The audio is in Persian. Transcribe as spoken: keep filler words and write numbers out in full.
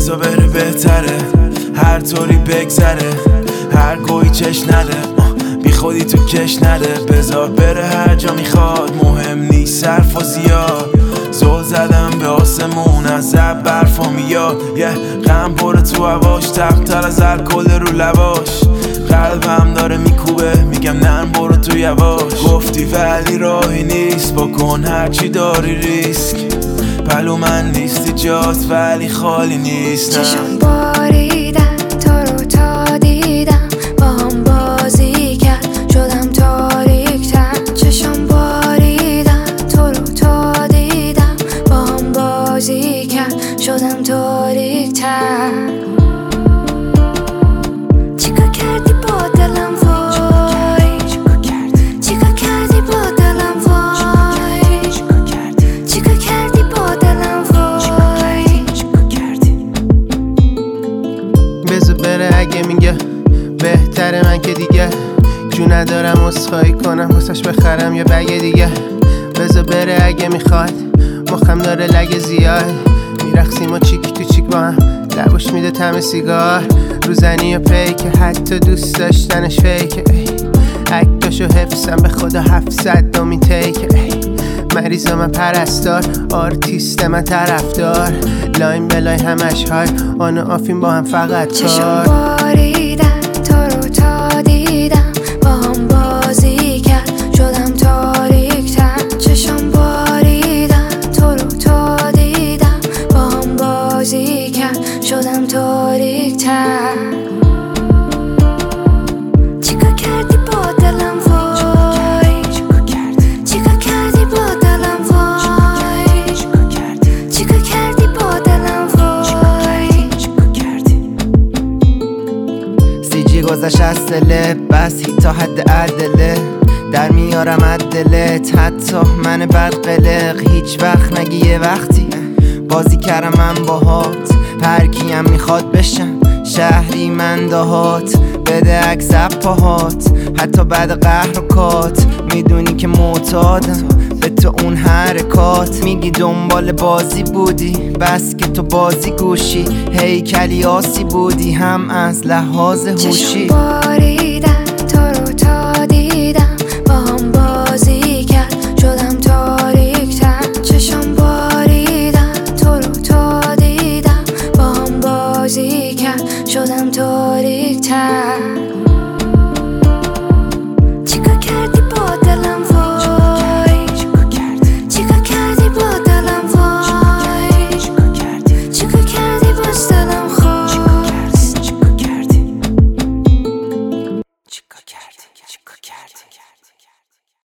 بذار بره بهتره، هر طوری بگذره، هر گویی چش نده، بی خودی تو کش نده. بذار بره هر جا میخواد، مهم نیست حرف و زیاد. زل زدم به آسمون از زب برفا میاد، یه غم پره تو هواش، تقتر از الکل رو لباش. قلبم داره میکوبه، میگم نرم برو تو یواش. گفتی ولی راهی نیست، بکن هرچی داری ریسک. پلو من نیستی جاست ولی خالی نیست. چشم باریدن تو رو تا دیدم، با هم بازی کرد شدم تاریک‌تر. چشم باریدن تو رو تا دیدم، با هم بازی کرد شدم تاریک‌تر. چیکار کردی با دلم وای، چیکار کردی با دلم وای، چیکار کردی با دلم وای. بذار بره اگه میگه بهتره، من که دیگه جو ندارم اسخایی کنم واسش بخرم یه بگه دیگه. بذار بره اگه میخواد، مخم داره لگه زیاد. میرقصیم و چیک تو چیک با هم، لباش میده طعم سیگار. روزنی و پیکه، حتی دوست داشتنش فیکه. اکتاشو حفظم به خدا هفتصد دومین تیکه. مریضا من پرستار، آرتیست من طرفدار. لاین به لاین همش های، آن و آفین با هم فقط کار. چشم باریدن تو رو تا دیدم، با هم بازی کرد شدم تاریک‌تر. چشم باریدن تو رو تا دیدم، با هم بازی کرد شدم تاریک‌تر. چیکار کردی با دلم وای، چیکار کردی با دلم وای، چیکار کردی با دلم وای. سی جی گذشت از سله، بس تا حد عدله. در میارم عدلت، حتی من بد قلق. هیچ وقت نگی یه وقتی بازی کردم من باهات. هر کیم میخواد بشم شهری من دهات. بده عکس پاهات، حتی بعد قهر و کات. میدونی که معتادم به تو اون حرکات. میگی دنبال بازی بودی، بس که تو بازی گوشی. هیکلی آسی بودی هم از لحاظ هوشی.